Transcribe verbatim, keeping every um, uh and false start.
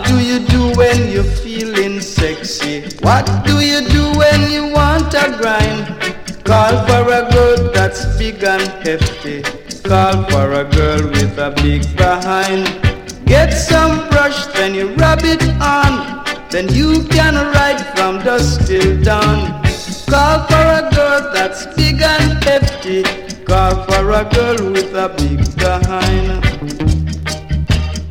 What do you do when you're feeling sexy? What do you do when you want a grind? Call for a girl that's big and hefty. Call for a girl with a big behind. Get some brush, then you rub it on. Then you can ride from dusk till dawn. Call for a girl that's big and hefty. Call for a girl with a big behind.